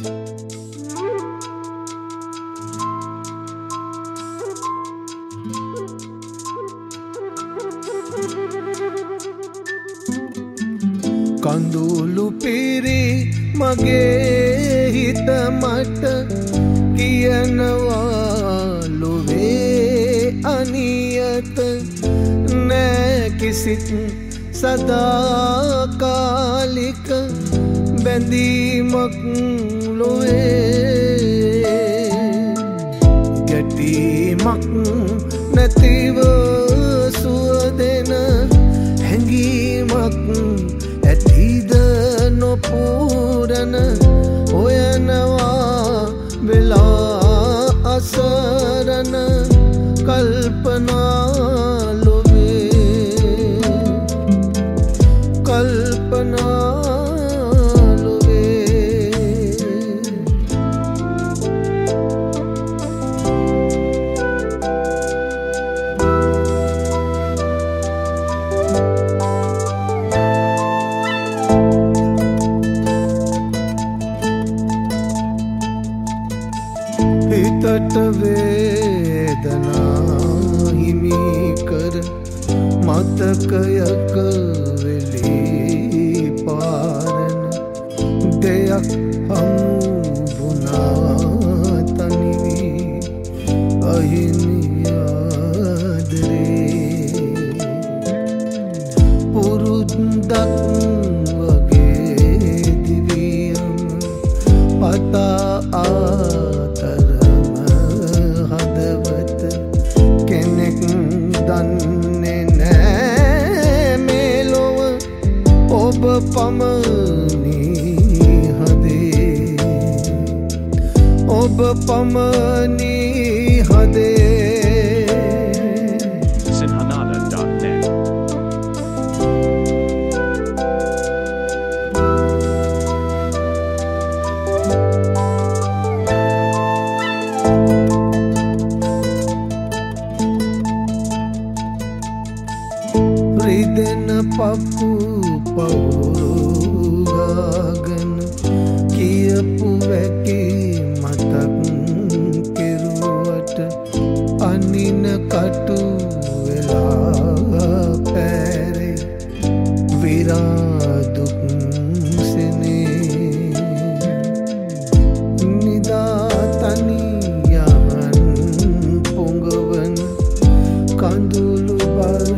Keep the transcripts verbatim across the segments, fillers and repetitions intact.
කඳුළු පිරි මගේ හිත මට කියනවා ලොවේ අනියත නෑ කිසිත් සදාකාලික බැඳීමක් ලොවේ ගැටීමක් නැතිව සුවදෙන හැඟීමක් ඇතිද නොපුරන හොයනවා වෙලා අසරණ කල්පනා ලොවේ කල්පනා හිතට වේදනා හිමි කර මතකයක වෙලී පාරන දෙයක් හමු වුණා තනිවී අහිමි ආදරේ පුරුද්දක් වගේ දිවියම පතා දන්නේ නෑ මේ ලොව ඔබ පමණි හදේ ඔබ පමණි හදේ sinhanada dot net රිදෙන පපු පවුරුගාගෙන කියපු වැකි මතක් කෙරුවට අනින කටු වෙලා පැරේ විරාදුක් සෙනේ නිදා තනියමන් පොඟවන කඳුළු බර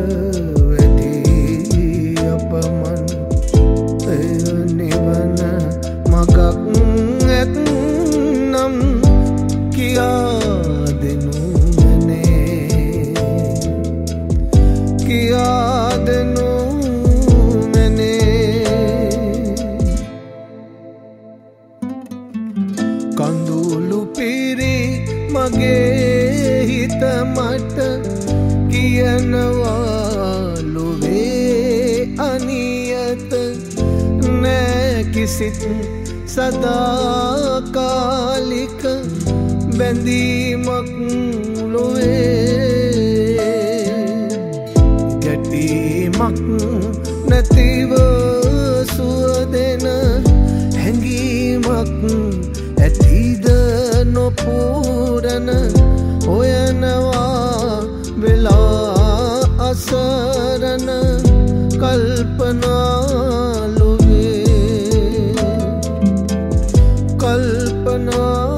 කඳුළු පිරි මගේ හිත මට කියනවා ලොවේ අනියත නෑ කිසිත් සදාකාලික බැඳීමක් ලොවේ ගැටීමක් නැතිව සුවදෙන හැඟීමක් ඇතිද නොපුරන හොයනවා වෙලා අසරණ කල්පනා ලොවේ කල්පනා